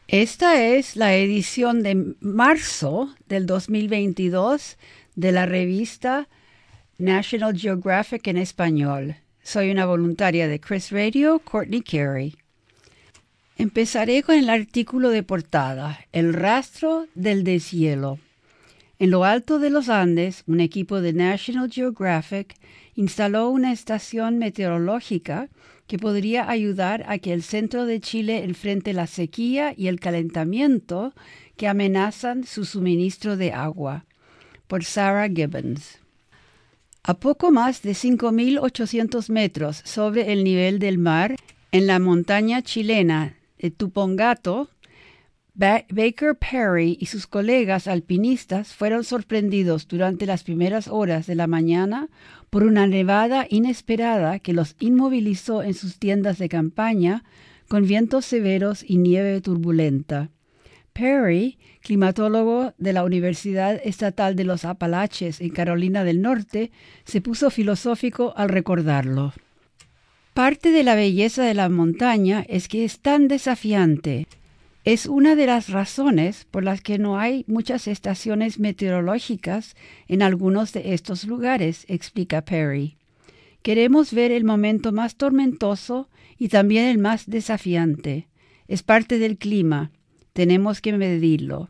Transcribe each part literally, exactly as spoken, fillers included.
Esta es la edición de marzo del dos mil veintidós de la revista National Geographic en español. Soy una voluntaria de Chris Radio, Courtney Carey. Empezaré con el artículo de portada, El rastro del deshielo. En lo alto de los Andes, un equipo de National Geographic instaló una estación meteorológica que podría ayudar a que el centro de Chile enfrente la sequía y el calentamiento que amenazan su suministro de agua. Por Sarah Gibbons. A poco más de cinco mil ochocientos metros sobre el nivel del mar, en la montaña chilena de Tupungato, ba- Baker Perry y sus colegas alpinistas fueron sorprendidos durante las primeras horas de la mañana por una nevada inesperada que los inmovilizó en sus tiendas de campaña con vientos severos y nieve turbulenta. Perry, climatólogo de la Universidad Estatal de los Apalaches en Carolina del Norte, se puso filosófico al recordarlo. Parte de la belleza de la montaña es que es tan desafiante. Es una de las razones por las que no hay muchas estaciones meteorológicas en algunos de estos lugares, explica Perry. Queremos ver el momento más tormentoso y también el más desafiante. Es parte del clima. Tenemos que medirlo.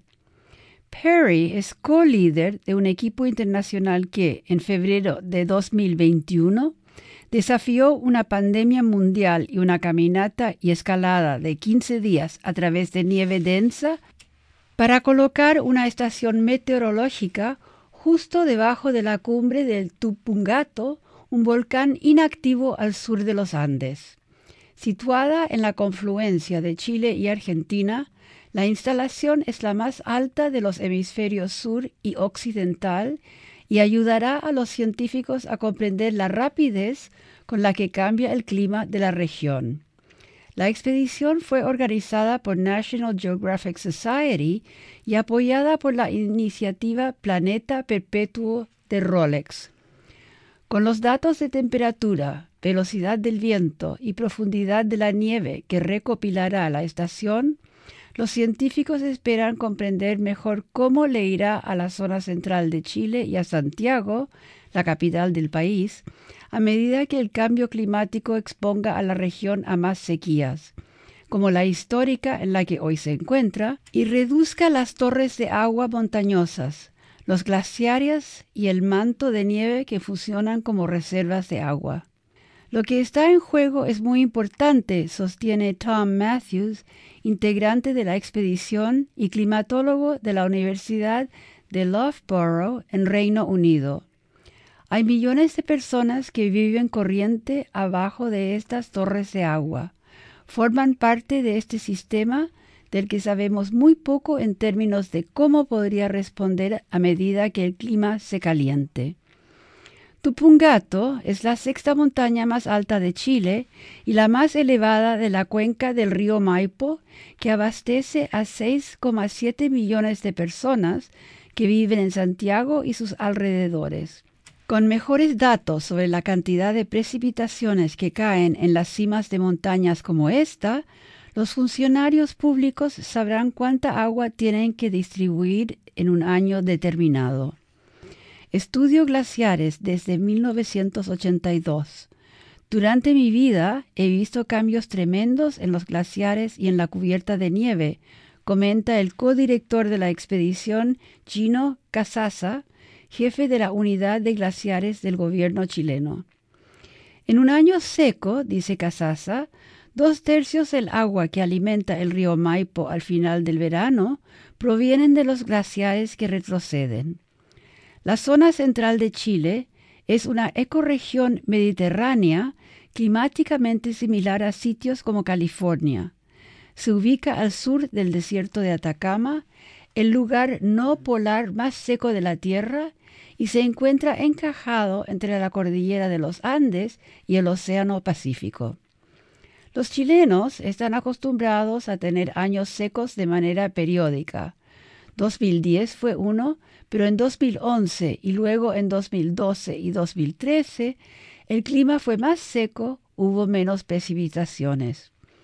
Perry es co-líder de un equipo internacional que, en febrero de dos mil veintiuno, desafió una pandemia mundial y una caminata y escalada de quince días a través de nieve densa para colocar una estación meteorológica justo debajo de la cumbre del Tupungato, un volcán inactivo al sur de los Andes. Situada en la confluencia de Chile y Argentina, la instalación es la más alta de los hemisferios sur y occidental y ayudará a los científicos a comprender la rapidez con la que cambia el clima de la región. La expedición fue organizada por National Geographic Society y apoyada por la iniciativa Planeta Perpetuo de Rolex. Con los datos de temperatura, velocidad del viento y profundidad de la nieve que recopilará la estación, los científicos esperan comprender mejor cómo le irá a la zona central de Chile y a Santiago, la capital del país, a medida que el cambio climático exponga a la región a más sequías, como la histórica en la que hoy se encuentra, y reduzca las torres de agua montañosas, los glaciares y el manto de nieve que funcionan como reservas de agua. Lo que está en juego es muy importante, sostiene Tom Matthews, integrante de la expedición y climatólogo de la Universidad de Loughborough en Reino Unido. Hay millones de personas que viven corriente abajo de estas torres de agua. Forman parte de este sistema del que sabemos muy poco en términos de cómo podría responder a medida que el clima se caliente. Tupungato es la sexta montaña más alta de Chile y la más elevada de la cuenca del río Maipo, que abastece a seis coma siete millones de personas que viven en Santiago y sus alrededores. Con mejores datos sobre la cantidad de precipitaciones que caen en las cimas de montañas como esta, los funcionarios públicos sabrán cuánta agua tienen que distribuir en un año determinado. Estudio glaciares desde mil novecientos ochenta y dos. Durante mi vida he visto cambios tremendos en los glaciares y en la cubierta de nieve, comenta el codirector de la expedición Gino Casasa, jefe de la unidad de glaciares del gobierno chileno. En un año seco, dice Casasa, dos tercios del agua que alimenta el río Maipo al final del verano provienen de los glaciares que retroceden. La zona central de Chile es una ecorregión mediterránea climáticamente similar a sitios como California. Se ubica al sur del desierto de Atacama, el lugar no polar más seco de la Tierra, y se encuentra encajado entre la cordillera de los Andes y el Océano Pacífico. Los chilenos están acostumbrados a tener años secos de manera periódica. dos mil diez fue uno, pero en dos mil once y luego en dos mil doce y dos mil trece el clima fue más seco, hubo menos precipitaciones.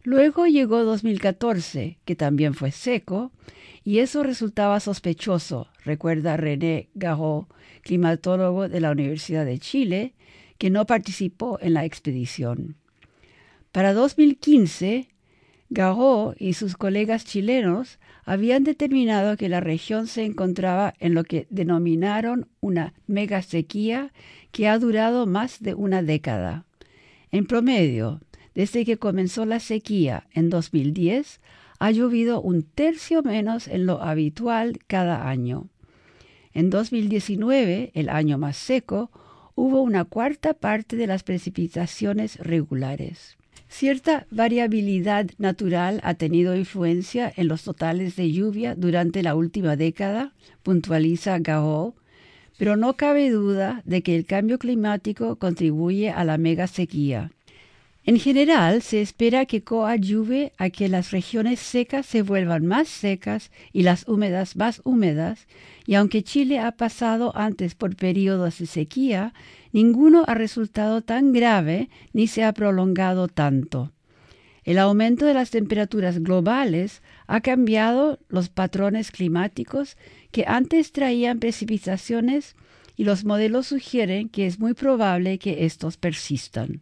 Luego llegó dos mil catorce, que también fue seco, y eso resultaba sospechoso, recuerda René Garot, climatólogo de la Universidad de Chile, que no participó en la expedición. Para dos mil quince, Garot y sus colegas chilenos habían determinado que la región se encontraba en lo que denominaron una megasequía que ha durado más de una década. En promedio, desde que comenzó la sequía en dos mil diez, ha llovido un tercio menos en lo habitual cada año. En dos mil diecinueve, el año más seco, hubo una cuarta parte de las precipitaciones regulares. Cierta variabilidad natural ha tenido influencia en los totales de lluvia durante la última década, puntualiza Garot, pero no cabe duda de que el cambio climático contribuye a la mega sequía. En general, se espera que coadyuve a que las regiones secas se vuelvan más secas y las húmedas más húmedas, y aunque Chile ha pasado antes por periodos de sequía, ninguno ha resultado tan grave ni se ha prolongado tanto. El aumento de las temperaturas globales ha cambiado los patrones climáticos que antes traían precipitaciones y los modelos sugieren que es muy probable que estos persistan.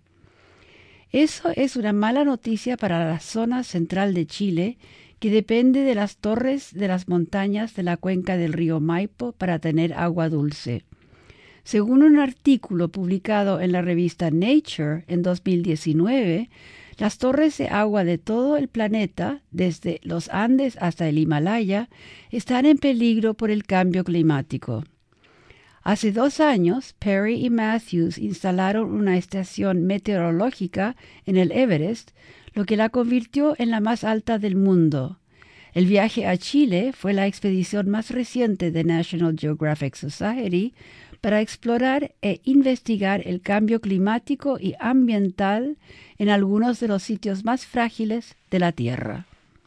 Eso es una mala noticia para la zona central de Chile, que depende de las torres de las montañas de la cuenca del río Maipo para tener agua dulce. Según un artículo publicado en la revista Nature en dos mil diecinueve, las torres de agua de todo el planeta, desde los Andes hasta el Himalaya, están en peligro por el cambio climático. Hace dos años, Perry y Matthews instalaron una estación meteorológica en el Everest, lo que la convirtió en la más alta del mundo. El viaje a Chile fue la expedición más reciente de National Geographic Society para explorar e investigar el cambio climático y ambiental en algunos de los sitios más frágiles de la Tierra.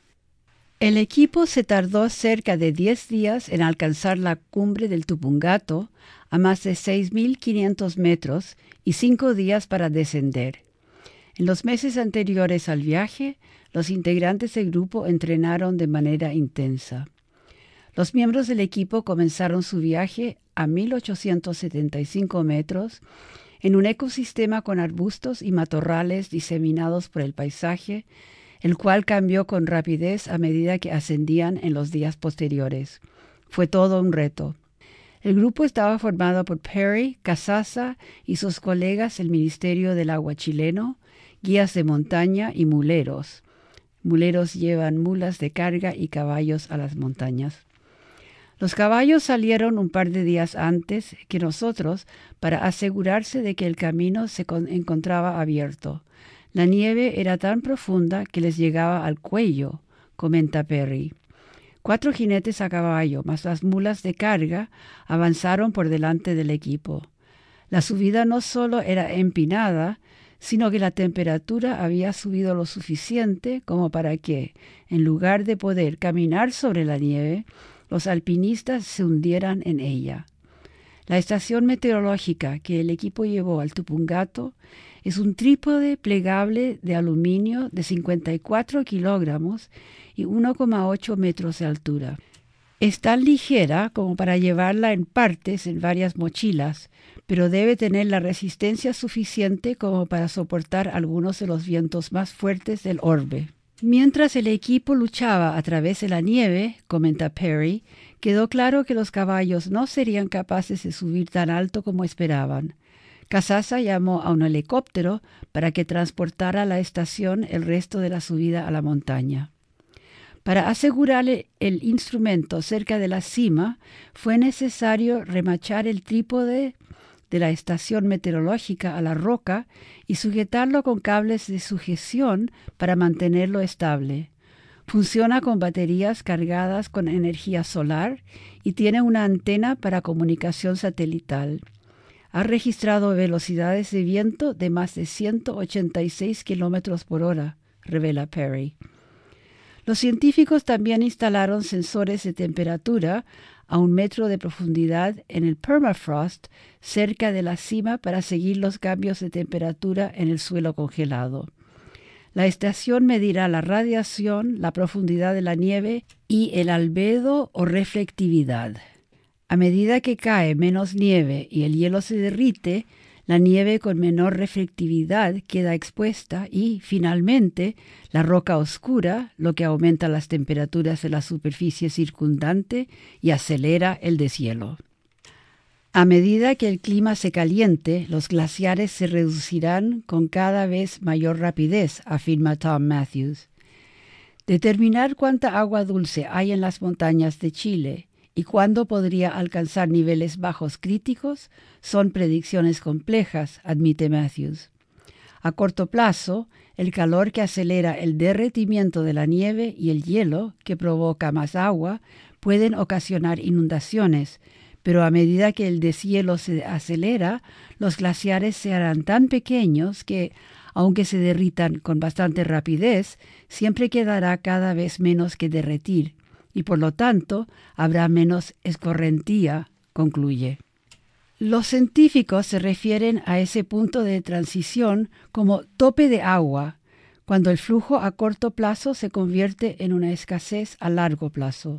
El equipo se tardó cerca de diez días en alcanzar la cumbre del Tupungato, a más de seis mil quinientos metros, y cinco días para descender. En los meses anteriores al viaje, los integrantes del grupo entrenaron de manera intensa. Los miembros del equipo comenzaron su viaje a mil ochocientos setenta y cinco metros, en un ecosistema con arbustos y matorrales diseminados por el paisaje, el cual cambió con rapidez a medida que ascendían en los días posteriores. Fue todo un reto. El grupo estaba formado por Perry, Casasa y sus colegas del Ministerio del Agua chileno, guías de montaña y muleros. Muleros llevan mulas de carga y caballos a las montañas. Los caballos salieron un par de días antes que nosotros para asegurarse de que el camino se encontraba abierto. La nieve era tan profunda que les llegaba al cuello, comenta Perry. Cuatro jinetes a caballo, más las mulas de carga, avanzaron por delante del equipo. La subida no solo era empinada, sino que la temperatura había subido lo suficiente como para que, en lugar de poder caminar sobre la nieve, los alpinistas se hundieran en ella. La estación meteorológica que el equipo llevó al Tupungato es un trípode plegable de aluminio de cincuenta y cuatro kilogramos y uno coma ocho metros de altura. Es tan ligera como para llevarla en partes en varias mochilas, pero debe tener la resistencia suficiente como para soportar algunos de los vientos más fuertes del orbe. Mientras el equipo luchaba a través de la nieve, comenta Perry, quedó claro que los caballos no serían capaces de subir tan alto como esperaban. Casasa llamó a un helicóptero para que transportara a la estación el resto de la subida a la montaña. Para asegurarle el instrumento cerca de la cima, fue necesario remachar el trípode de la estación meteorológica a la roca y sujetarlo con cables de sujeción para mantenerlo estable. Funciona con baterías cargadas con energía solar y tiene una antena para comunicación satelital. Ha registrado velocidades de viento de más de ciento ochenta y seis kilómetros por hora, revela Perry. Los científicos también instalaron sensores de temperatura a un metro de profundidad en el permafrost cerca de la cima para seguir los cambios de temperatura en el suelo congelado. La estación medirá la radiación, la profundidad de la nieve y el albedo o reflectividad. A medida que cae menos nieve y el hielo se derrite, la nieve con menor reflectividad queda expuesta y, finalmente, la roca oscura, lo que aumenta las temperaturas de la superficie circundante y acelera el deshielo. A medida que el clima se caliente, los glaciares se reducirán con cada vez mayor rapidez, afirma Tom Matthews. Determinar cuánta agua dulce hay en las montañas de Chile y cuándo podría alcanzar niveles bajos críticos son predicciones complejas, admite Matthews. A corto plazo, el calor que acelera el derretimiento de la nieve y el hielo, que provoca más agua, pueden ocasionar inundaciones, pero a medida que el deshielo se acelera, los glaciares se harán tan pequeños que, aunque se derritan con bastante rapidez, siempre quedará cada vez menos que derretir, y por lo tanto habrá menos escorrentía, concluye. Los científicos se refieren a ese punto de transición como tope de agua, cuando el flujo a corto plazo se convierte en una escasez a largo plazo.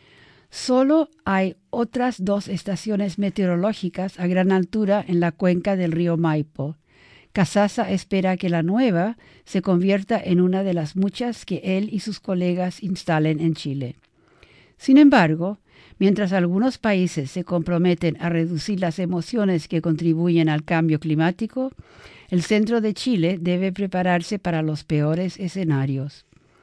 Solo hay otras dos estaciones meteorológicas a gran altura en la cuenca del río Maipo. Casasa espera que la nueva se convierta en una de las muchas que él y sus colegas instalen en Chile. Sin embargo, mientras algunos países se comprometen a reducir las emisiones que contribuyen al cambio climático, el centro de Chile debe prepararse para los peores escenarios.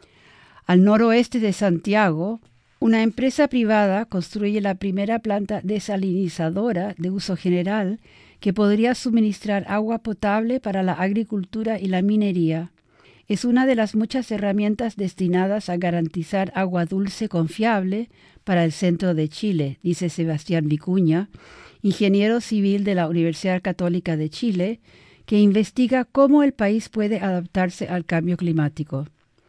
Al noroeste de Santiago, una empresa privada construye la primera planta desalinizadora de uso general que podría suministrar agua potable para la agricultura y la minería. Es una de las muchas herramientas destinadas a garantizar agua dulce confiable para el centro de Chile, dice Sebastián Vicuña, ingeniero civil de la Universidad Católica de Chile, que investiga cómo el país puede adaptarse al cambio climático.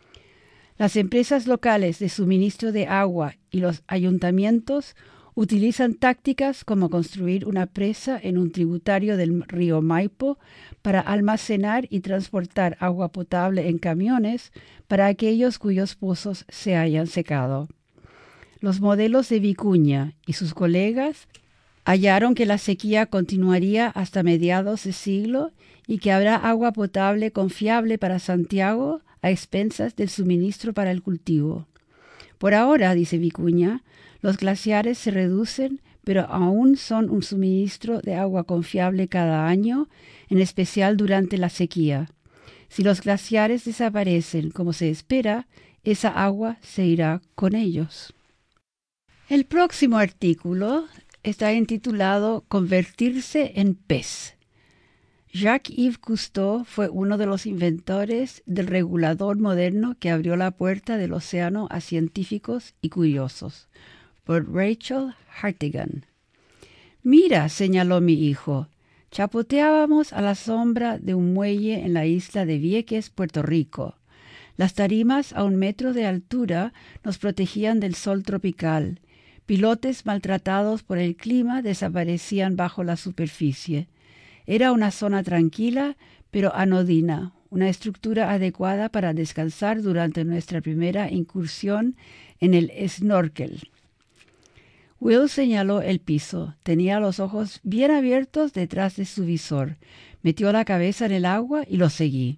Las empresas locales de suministro de agua y los ayuntamientos utilizan tácticas como construir una presa en un tributario del río Maipo para almacenar y transportar agua potable en camiones para aquellos cuyos pozos se hayan secado. Los modelos de Vicuña y sus colegas hallaron que la sequía continuaría hasta mediados de siglo y que habrá agua potable confiable para Santiago a expensas del suministro para el cultivo. Por ahora, dice Vicuña, los glaciares se reducen, pero aún son un suministro de agua confiable cada año, en especial durante la sequía. Si los glaciares desaparecen como se espera, esa agua se irá con ellos. El próximo artículo está intitulado Convertirse en pez. Jacques-Yves Cousteau fue uno de los inventores del regulador moderno que abrió la puerta del océano a científicos y curiosos. Por Rachel Hartigan. Mira, señaló mi hijo, chapoteábamos a la sombra de un muelle en la isla de Vieques, Puerto Rico. Las tarimas a un metro de altura nos protegían del sol tropical. Pilotes maltratados por el clima desaparecían bajo la superficie. Era una zona tranquila, pero anodina, una estructura adecuada para descansar durante nuestra primera incursión en el snorkel. Will señaló el piso. Tenía los ojos bien abiertos detrás de su visor. Metió la cabeza en el agua y lo seguí.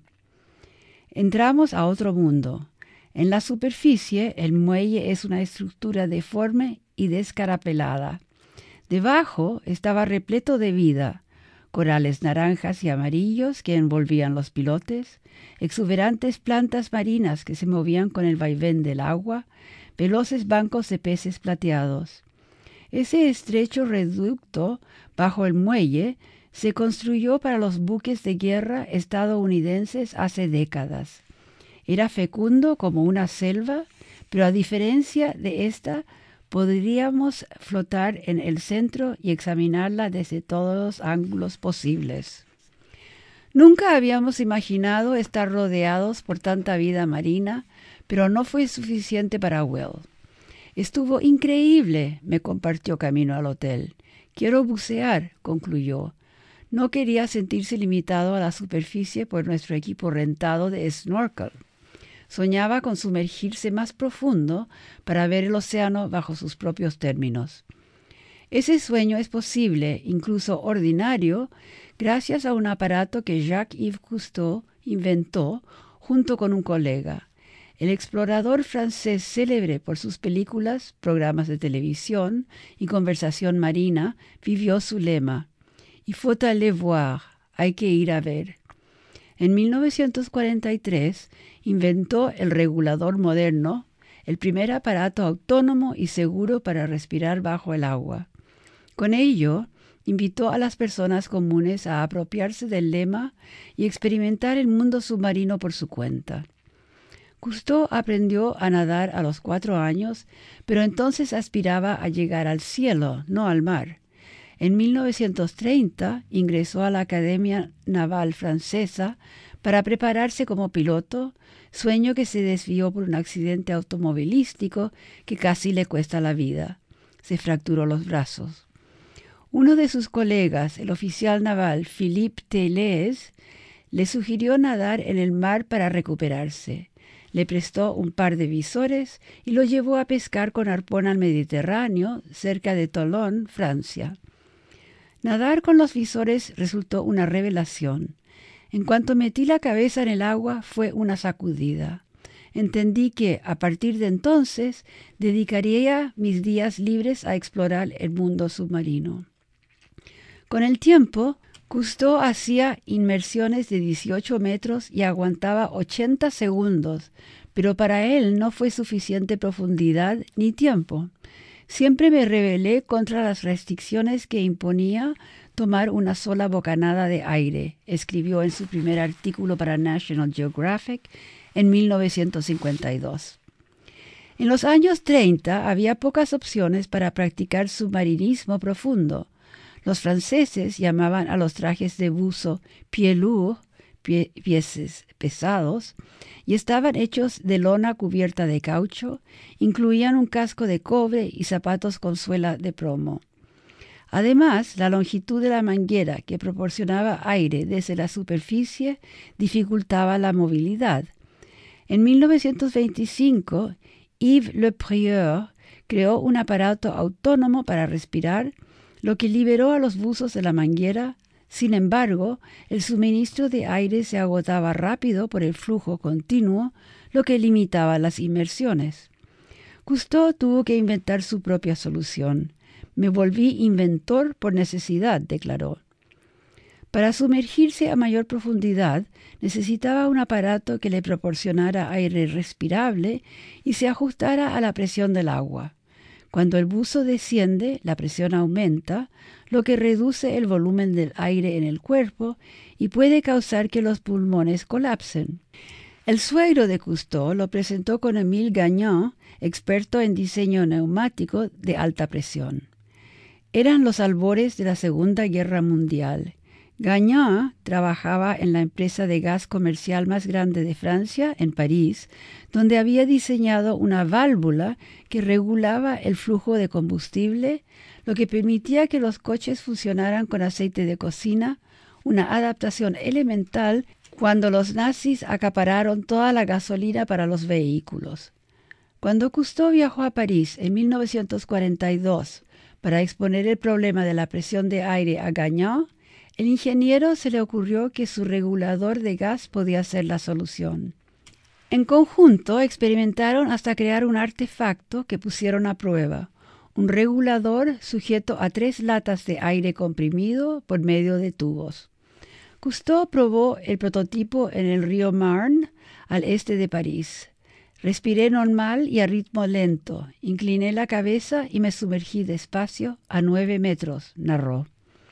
Entramos a otro mundo. En la superficie, el muelle es una estructura deforme y descarapelada. Debajo estaba repleto de vida. Corales naranjas y amarillos que envolvían los pilotes, exuberantes plantas marinas que se movían con el vaivén del agua, veloces bancos de peces plateados. Ese estrecho reducto bajo el muelle se construyó para los buques de guerra estadounidenses hace décadas. Era fecundo como una selva, pero a diferencia de esta, podríamos flotar en el centro y examinarla desde todos los ángulos posibles. Nunca habíamos imaginado estar rodeados por tanta vida marina, pero no fue suficiente para Will. Estuvo increíble, me compartió camino al hotel. Quiero bucear, concluyó. No quería sentirse limitado a la superficie por nuestro equipo rentado de snorkel. Soñaba con sumergirse más profundo para ver el océano bajo sus propios términos. Ese sueño es posible, incluso ordinario, gracias a un aparato que Jacques-Yves Cousteau inventó junto con un colega. El explorador francés célebre por sus películas, programas de televisión y conversación marina, vivió su lema: «Il faut aller voir», hay que ir a ver. En mil novecientos cuarenta y tres inventó el regulador moderno, el primer aparato autónomo y seguro para respirar bajo el agua. Con ello, invitó a las personas comunes a apropiarse del lema y experimentar el mundo submarino por su cuenta. Cousteau aprendió a nadar a los cuatro años, pero entonces aspiraba a llegar al cielo, no al mar. En mil novecientos treinta ingresó a la Academia Naval Francesa para prepararse como piloto, sueño que se desvió por un accidente automovilístico que casi le cuesta la vida. Se fracturó los brazos. Uno de sus colegas, el oficial naval Philippe Teilhard, le sugirió nadar en el mar para recuperarse. Le prestó un par de visores y lo llevó a pescar con arpón al Mediterráneo, cerca de Toulon, Francia. Nadar con los visores resultó una revelación. En cuanto metí la cabeza en el agua, fue una sacudida. Entendí que, a partir de entonces, dedicaría mis días libres a explorar el mundo submarino. Con el tiempo, Cousteau hacía inmersiones de dieciocho metros y aguantaba ochenta segundos, pero para él no fue suficiente profundidad ni tiempo. Siempre me rebelé contra las restricciones que imponía tomar una sola bocanada de aire, escribió en su primer artículo para National Geographic en mil novecientos cincuenta y dos. En los años treinta había pocas opciones para practicar submarinismo profundo. Los franceses llamaban a los trajes de buzo pieds lourds, pie, pies pesados, y estaban hechos de lona cubierta de caucho, incluían un casco de cobre y zapatos con suela de plomo. Además, la longitud de la manguera que proporcionaba aire desde la superficie dificultaba la movilidad. En mil novecientos veinticinco, Yves Le Prieur creó un aparato autónomo para respirar, lo que liberó a los buzos de la manguera. Sin embargo, el suministro de aire se agotaba rápido por el flujo continuo, lo que limitaba las inmersiones. Cousteau tuvo que inventar su propia solución. Me volví inventor por necesidad, declaró. Para sumergirse a mayor profundidad, necesitaba un aparato que le proporcionara aire respirable y se ajustara a la presión del agua. Cuando el buzo desciende, la presión aumenta, lo que reduce el volumen del aire en el cuerpo y puede causar que los pulmones colapsen. El suegro de Cousteau lo presentó con Émile Gagnon, experto en diseño neumático de alta presión. Eran los albores de la Segunda Guerra Mundial. Gagnon trabajaba en la empresa de gas comercial más grande de Francia, en París, donde había diseñado una válvula que regulaba el flujo de combustible, lo que permitía que los coches funcionaran con aceite de cocina, una adaptación elemental cuando los nazis acapararon toda la gasolina para los vehículos. Cuando Cousteau viajó a París en mil novecientos cuarenta y dos para exponer el problema de la presión de aire a Gagnon, el ingeniero se le ocurrió que su regulador de gas podía ser la solución. En conjunto experimentaron hasta crear un artefacto que pusieron a prueba, un regulador sujeto a tres latas de aire comprimido por medio de tubos. Cousteau probó el prototipo en el río Marne, al este de París. Respiré normal y a ritmo lento, incliné la cabeza y me sumergí despacio a nueve metros, narró.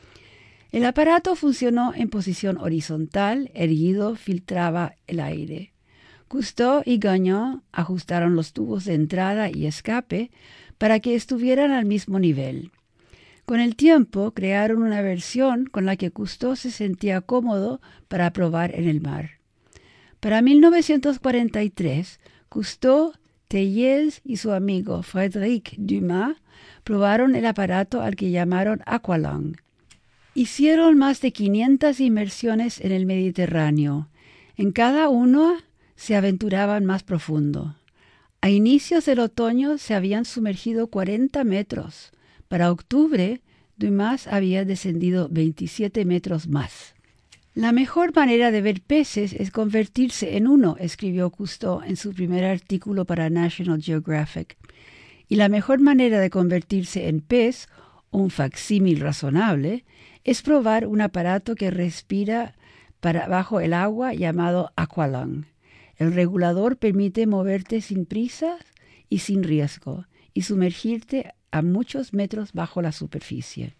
El aparato funcionó en posición horizontal, erguido, filtraba el aire. Cousteau y Gagnon ajustaron los tubos de entrada y escape para que estuvieran al mismo nivel. Con el tiempo crearon una versión con la que Cousteau se sentía cómodo para probar en el mar. Para mil novecientos cuarenta y tres, Cousteau, Teilhard y su amigo Frédéric Dumas probaron el aparato al que llamaron Aqualung. Hicieron más de quinientas inmersiones en el Mediterráneo. En cada una se aventuraban más profundo. A inicios del otoño se habían sumergido cuarenta metros. Para octubre, Dumas había descendido veintisiete metros más. La mejor manera de ver peces es convertirse en uno, escribió Cousteau en su primer artículo para National Geographic. Y la mejor manera de convertirse en pez, un facsímil razonable, es probar un aparato que respira para bajo el agua llamado aqualung. El regulador permite moverte sin prisa y sin riesgo y sumergirte a muchos metros bajo la superficie.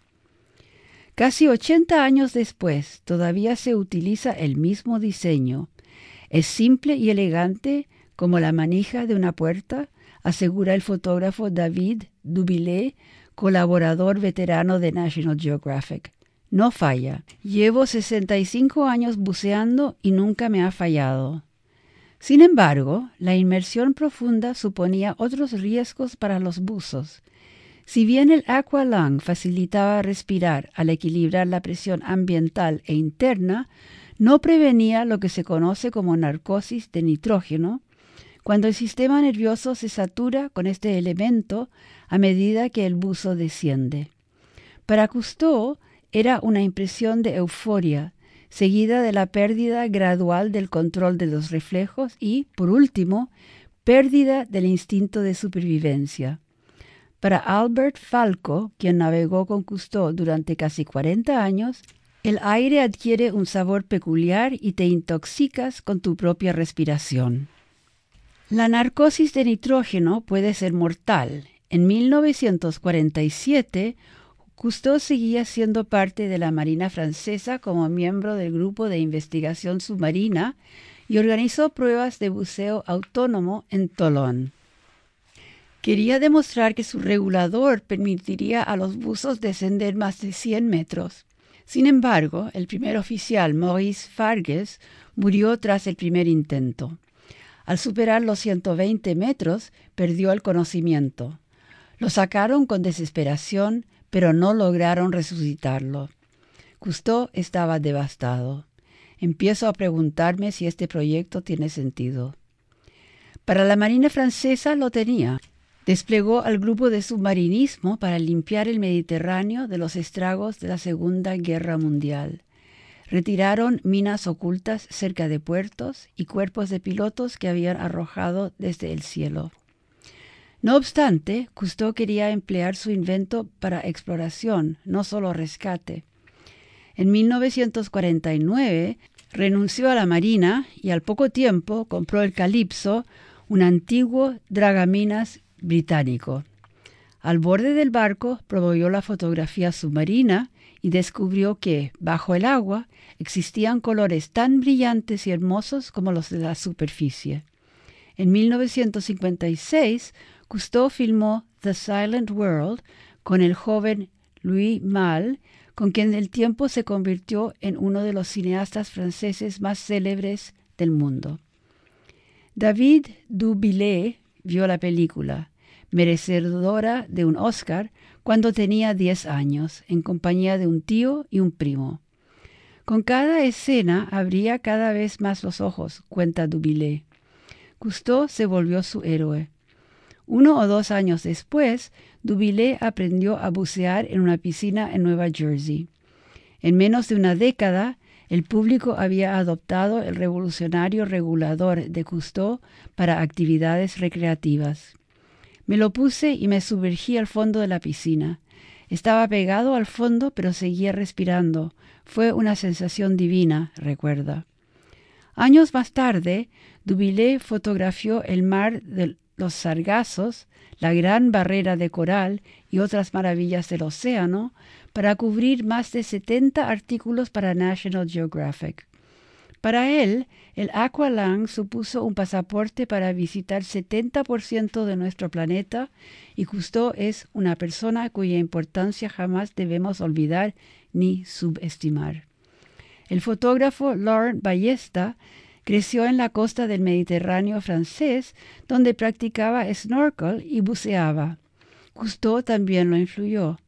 Casi ochenta años después, todavía se utiliza el mismo diseño. Es simple y elegante como la manija de una puerta, asegura el fotógrafo David Dubillet, colaborador veterano de National Geographic. No falla. Llevo sesenta y cinco años buceando y nunca me ha fallado. Sin embargo, la inmersión profunda suponía otros riesgos para los buzos. Si bien el aqualung facilitaba respirar al equilibrar la presión ambiental e interna, no prevenía lo que se conoce como narcosis de nitrógeno, cuando el sistema nervioso se satura con este elemento a medida que el buzo desciende. Para Cousteau era una impresión de euforia, seguida de la pérdida gradual del control de los reflejos y, por último, pérdida del instinto de supervivencia. Para Albert Falco, quien navegó con Cousteau durante casi cuarenta años, el aire adquiere un sabor peculiar y te intoxicas con tu propia respiración. La narcosis de nitrógeno puede ser mortal. En mil novecientos cuarenta y siete, Cousteau seguía siendo parte de la Marina francesa como miembro del Grupo de Investigación Submarina y organizó pruebas de buceo autónomo en Toulon. Quería demostrar que su regulador permitiría a los buzos descender más de cien metros. Sin embargo, el primer oficial, Maurice Farges, murió tras el primer intento. Al superar los ciento veinte metros, perdió el conocimiento. Lo sacaron con desesperación, pero no lograron resucitarlo. Cousteau estaba devastado. Empiezo a preguntarme si este proyecto tiene sentido. Para la Marina francesa lo tenía. Desplegó al grupo de submarinismo para limpiar el Mediterráneo de los estragos de la Segunda Guerra Mundial. Retiraron minas ocultas cerca de puertos y cuerpos de pilotos que habían arrojado desde el cielo. No obstante, Cousteau quería emplear su invento para exploración, no solo rescate. En mil novecientos cuarenta y nueve renunció a la Marina y al poco tiempo compró el Calypso, un antiguo dragaminas británico. Al borde del barco proveyó la fotografía submarina y descubrió que, bajo el agua, existían colores tan brillantes y hermosos como los de la superficie. En mil novecientos cincuenta y seis, Cousteau filmó The Silent World con el joven Louis Malle, con quien el tiempo se convirtió en uno de los cineastas franceses más célebres del mundo. David Dubillet vio la película, merecedora de un Oscar, cuando tenía diez años, en compañía de un tío y un primo. Con cada escena abría cada vez más los ojos, cuenta Dubillet. Cousteau se volvió su héroe. Uno o dos años después, Dubillet aprendió a bucear en una piscina en Nueva Jersey. En menos de una década, el público había adoptado el revolucionario regulador de Cousteau para actividades recreativas. Me lo puse y me sumergí al fondo de la piscina. Estaba pegado al fondo, pero seguía respirando. Fue una sensación divina, recuerda. Años más tarde, Dubillet fotografió el mar de los sargazos, la gran barrera de coral y otras maravillas del océano para cubrir más de setenta artículos para National Geographic. Para él, el aqualung supuso un pasaporte para visitar setenta por ciento de nuestro planeta y Cousteau es una persona cuya importancia jamás debemos olvidar ni subestimar. El fotógrafo Laurent Ballesta creció en la costa del Mediterráneo francés, donde practicaba snorkel y buceaba. Cousteau también lo influyó.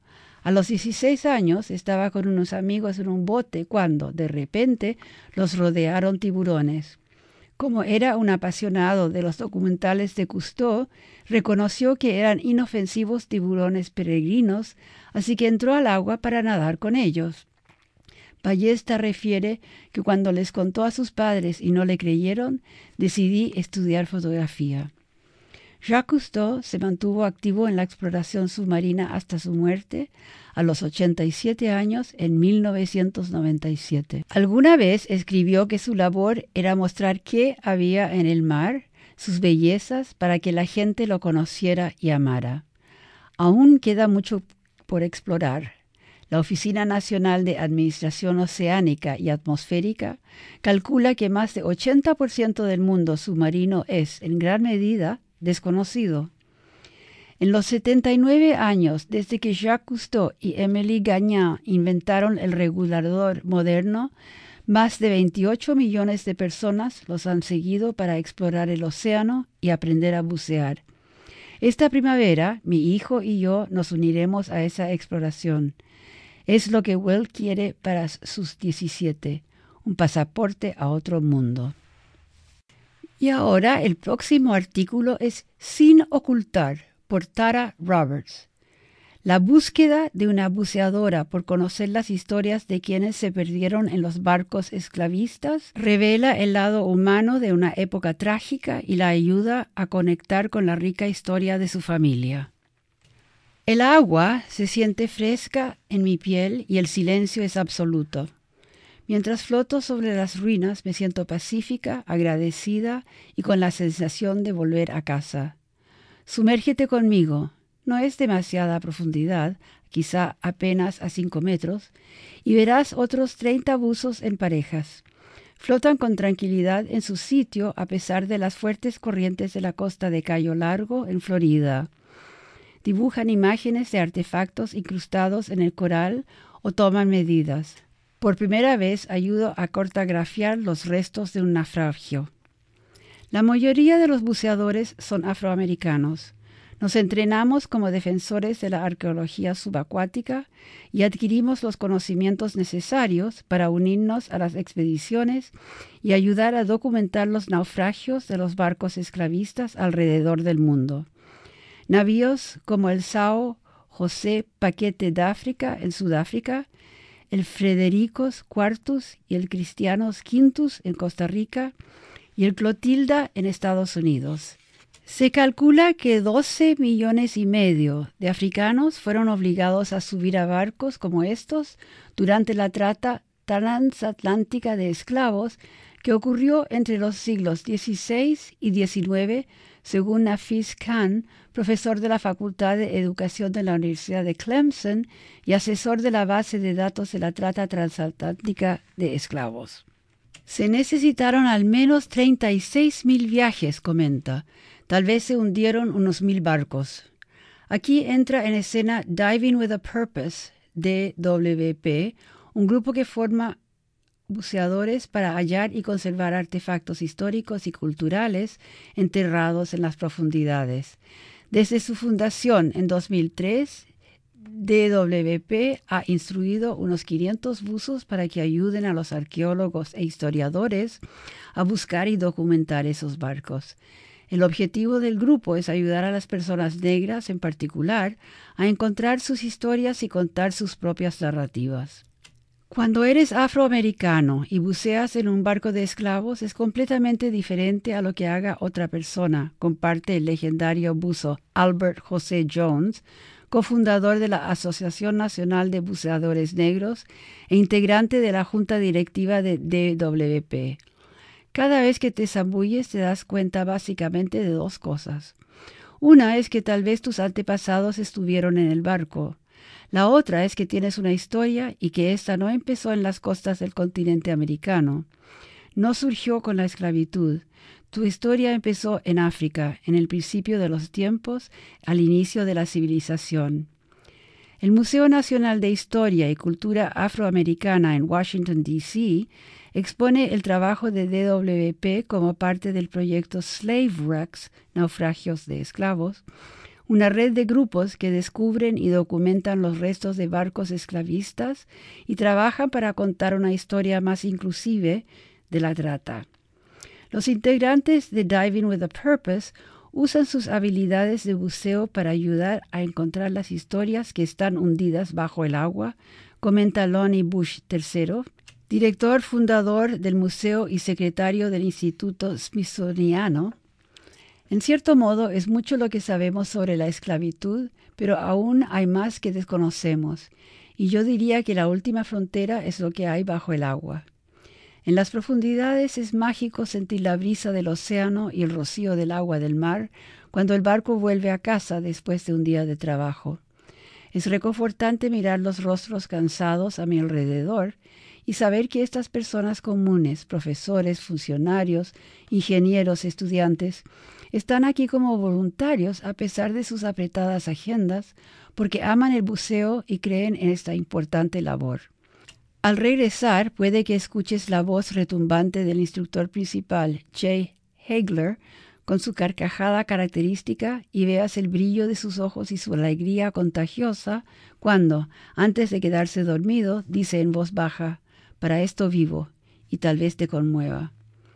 A los dieciséis años estaba con unos amigos en un bote cuando, de repente, los rodearon tiburones. Como era un apasionado de los documentales de Cousteau, reconoció que eran inofensivos tiburones peregrinos, así que entró al agua para nadar con ellos. Ballesta refiere que cuando les contó a sus padres y no le creyeron, decidí estudiar fotografía. Jacques Cousteau se mantuvo activo en la exploración submarina hasta su muerte a los ochenta y siete años en mil novecientos noventa y siete. Alguna vez escribió que su labor era mostrar qué había en el mar, sus bellezas, para que la gente lo conociera y amara. Aún queda mucho por explorar. La Oficina Nacional de Administración Oceánica y Atmosférica calcula que más de ochenta por ciento del mundo submarino es, en gran medida, desconocido. En los setenta y nueve años desde que Jacques Cousteau y Émilie Gagnan inventaron el regulador moderno, más de veintiocho millones de personas los han seguido para explorar el océano y aprender a bucear. Esta primavera, mi hijo y yo nos uniremos a esa exploración. Es lo que Will quiere para sus diecisiete, un pasaporte a otro mundo. Y ahora el próximo artículo es Sin ocultar, por Tara Roberts. La búsqueda de una buceadora por conocer las historias de quienes se perdieron en los barcos esclavistas revela el lado humano de una época trágica y la ayuda a conectar con la rica historia de su familia. El agua se siente fresca en mi piel y el silencio es absoluto. Mientras floto sobre las ruinas me siento pacífica, agradecida y con la sensación de volver a casa. Sumérgete conmigo, no es demasiada profundidad, quizá apenas a cinco metros, y verás otros treinta buzos en parejas. Flotan con tranquilidad en su sitio a pesar de las fuertes corrientes de la costa de Cayo Largo, en Florida. Dibujan imágenes de artefactos incrustados en el coral o toman medidas. Por primera vez ayudo a cartografiar los restos de un naufragio. La mayoría de los buceadores son afroamericanos. Nos entrenamos como defensores de la arqueología subacuática y adquirimos los conocimientos necesarios para unirnos a las expediciones y ayudar a documentar los naufragios de los barcos esclavistas alrededor del mundo. Navíos como el São José Paquete d'África en Sudáfrica, el Frederico Quartus y el Cristianos Quintus en Costa Rica y el Clotilda en Estados Unidos. Se calcula que doce millones y medio de africanos fueron obligados a subir a barcos como estos durante la trata transatlántica de esclavos que ocurrió entre los siglos dieciséis y diecinueve, según Nafis Khan, profesor de la Facultad de Educación de la Universidad de Clemson y asesor de la base de datos de la trata transatlántica de esclavos. Se necesitaron al menos treinta y seis mil viajes, comenta. Tal vez se hundieron unos mil barcos. Aquí entra en escena Diving with a Purpose, D W P, un grupo que forma buceadores para hallar y conservar artefactos históricos y culturales enterrados en las profundidades. Desde su fundación en dos mil tres, D W P ha instruido unos quinientos buzos para que ayuden a los arqueólogos e historiadores a buscar y documentar esos barcos. El objetivo del grupo es ayudar a las personas negras en particular a encontrar sus historias y contar sus propias narrativas. Cuando eres afroamericano y buceas en un barco de esclavos es completamente diferente a lo que haga otra persona, comparte el legendario buzo Albert José Jones, cofundador de la Asociación Nacional de Buceadores Negros e integrante de la Junta Directiva de D W P. Cada vez que te zambulles te das cuenta básicamente de dos cosas. Una es que tal vez tus antepasados estuvieron en el barco. La otra es que tienes una historia y que ésta no empezó en las costas del continente americano. No surgió con la esclavitud. Tu historia empezó en África, en el principio de los tiempos, al inicio de la civilización. El Museo Nacional de Historia y Cultura Afroamericana en Washington, D C expone el trabajo de D W P como parte del proyecto Slave Wrecks, Naufragios de Esclavos, una red de grupos que descubren y documentan los restos de barcos esclavistas y trabajan para contar una historia más inclusive de la trata. Los integrantes de Diving with a Purpose usan sus habilidades de buceo para ayudar a encontrar las historias que están hundidas bajo el agua, comenta Lonnie Bush tercero, director fundador del museo y secretario del Instituto Smithsoniano. En cierto modo, es mucho lo que sabemos sobre la esclavitud, pero aún hay más que desconocemos, y yo diría que la última frontera es lo que hay bajo el agua. En las profundidades es mágico sentir la brisa del océano y el rocío del agua del mar cuando el barco vuelve a casa después de un día de trabajo. Es reconfortante mirar los rostros cansados a mi alrededor y saber que estas personas comunes, profesores, funcionarios, ingenieros, estudiantes, están aquí como voluntarios a pesar de sus apretadas agendas porque aman el buceo y creen en esta importante labor. Al regresar, puede que escuches la voz retumbante del instructor principal, Jay Hagler, con su carcajada característica y veas el brillo de sus ojos y su alegría contagiosa cuando, antes de quedarse dormido, dice en voz baja, «Para esto vivo», y tal vez te conmueva.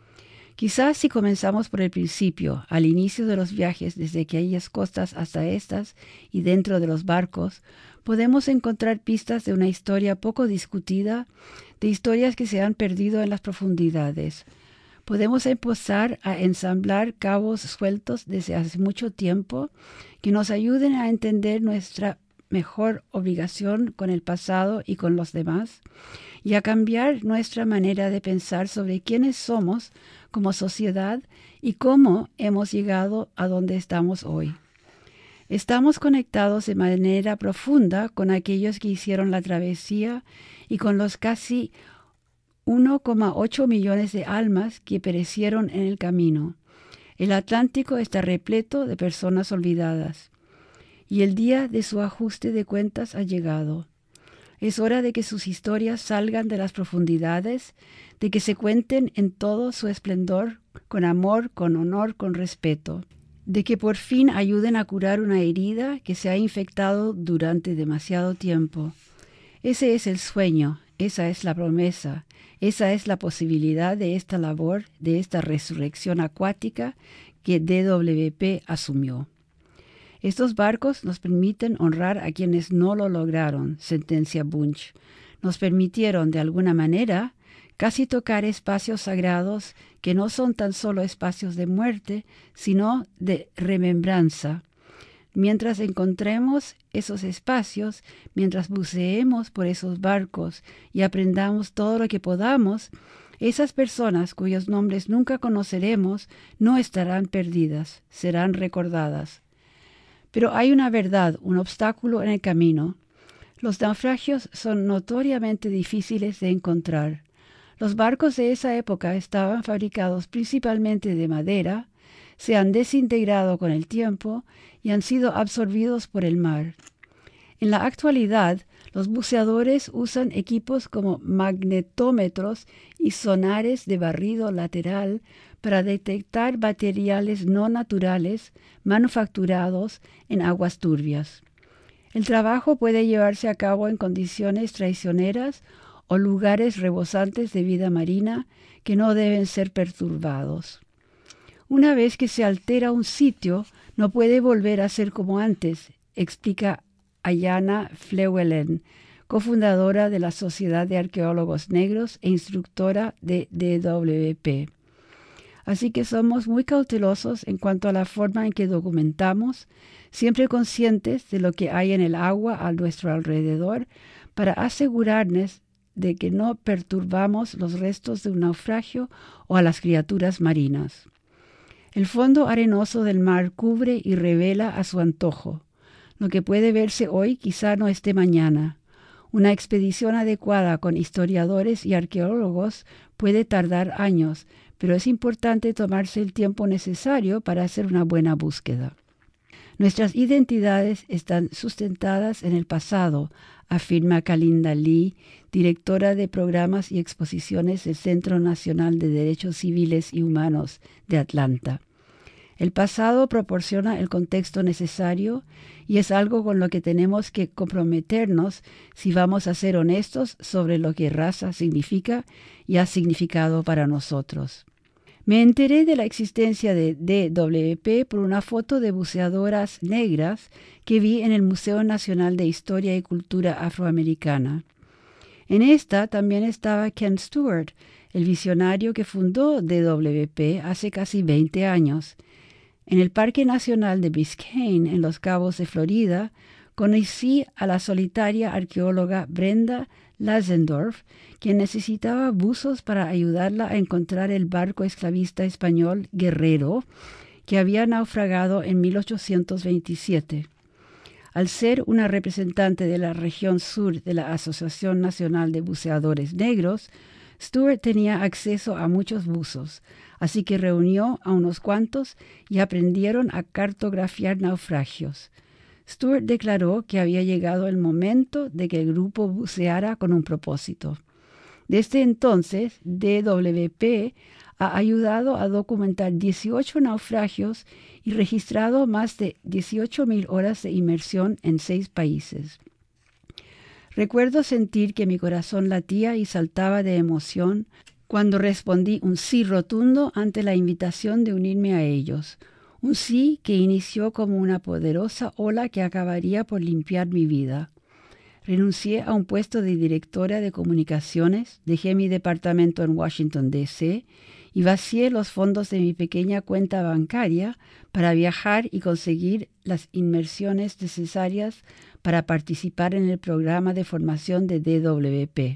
Quizás si comenzamos por el principio, al inicio de los viajes desde aquellas costas hasta estas y dentro de los barcos, podemos encontrar pistas de una historia poco discutida, de historias que se han perdido en las profundidades. Podemos empezar a ensamblar cabos sueltos desde hace mucho tiempo que nos ayuden a entender nuestra mejor obligación con el pasado y con los demás, y a cambiar nuestra manera de pensar sobre quiénes somos como sociedad y cómo hemos llegado a donde estamos hoy. Estamos conectados de manera profunda con aquellos que hicieron la travesía y con los casi uno coma ocho millones de almas que perecieron en el camino. El Atlántico está repleto de personas olvidadas, y el día de su ajuste de cuentas ha llegado. Es hora de que sus historias salgan de las profundidades, de que se cuenten en todo su esplendor, con amor, con honor, con respeto, de que por fin ayuden a curar una herida que se ha infectado durante demasiado tiempo. Ese es el sueño, esa es la promesa, esa es la posibilidad de esta labor, de esta resurrección acuática que D W P asumió. Estos barcos nos permiten honrar a quienes no lo lograron, sentencia Bunch. Nos permitieron, de alguna manera, casi tocar espacios sagrados que no son tan solo espacios de muerte, sino de remembranza. Mientras encontremos esos espacios, mientras buceemos por esos barcos y aprendamos todo lo que podamos, esas personas cuyos nombres nunca conoceremos no estarán perdidas, serán recordadas. Pero hay una verdad, un obstáculo en el camino. Los naufragios son notoriamente difíciles de encontrar. Los barcos de esa época estaban fabricados principalmente de madera, se han desintegrado con el tiempo y han sido absorbidos por el mar. En la actualidad, los buceadores usan equipos como magnetómetros y sonares de barrido lateral para detectar materiales no naturales manufacturados en aguas turbias. El trabajo puede llevarse a cabo en condiciones traicioneras o lugares rebosantes de vida marina que no deben ser perturbados. Una vez que se altera un sitio, no puede volver a ser como antes, explica Ayanna Flewellen, cofundadora de la Sociedad de Arqueólogos Negros e instructora de D W P. Así que somos muy cautelosos en cuanto a la forma en que documentamos, siempre conscientes de lo que hay en el agua a nuestro alrededor, para asegurarnos de que no perturbamos los restos de un naufragio o a las criaturas marinas. El fondo arenoso del mar cubre y revela a su antojo. Lo que puede verse hoy quizá no esté mañana. Una expedición adecuada con historiadores y arqueólogos puede tardar años, pero es importante tomarse el tiempo necesario para hacer una buena búsqueda. Nuestras identidades están sustentadas en el pasado, afirma Kalinda Lee, directora de programas y exposiciones del Centro Nacional de Derechos Civiles y Humanos de Atlanta. El pasado proporciona el contexto necesario y es algo con lo que tenemos que comprometernos si vamos a ser honestos sobre lo que raza significa y ha significado para nosotros. Me enteré de la existencia de D W P por una foto de buceadoras negras que vi en el Museo Nacional de Historia y Cultura Afroamericana. En esta también estaba Ken Stewart, el visionario que fundó D W P hace casi veinte años. En el Parque Nacional de Biscayne, en Los Cabos de Florida, conocí a la solitaria arqueóloga Brenda Lazendorf, quien necesitaba buzos para ayudarla a encontrar el barco esclavista español Guerrero, que había naufragado en mil ochocientos veintisiete. Al ser una representante de la región sur de la Asociación Nacional de Buceadores Negros, Stewart tenía acceso a muchos buzos, así que reunió a unos cuantos y aprendieron a cartografiar naufragios. Stewart declaró que había llegado el momento de que el grupo buceara con un propósito. Desde entonces, D W P ha ayudado a documentar dieciocho naufragios y registrado más de dieciocho mil horas de inmersión en seis países. Recuerdo sentir que mi corazón latía y saltaba de emoción cuando respondí un sí rotundo ante la invitación de unirme a ellos. Un sí que inició como una poderosa ola que acabaría por limpiar mi vida. Renuncié a un puesto de directora de comunicaciones, dejé mi departamento en Washington, D C y vacié los fondos de mi pequeña cuenta bancaria para viajar y conseguir las inmersiones necesarias para participar en el programa de formación de D W P.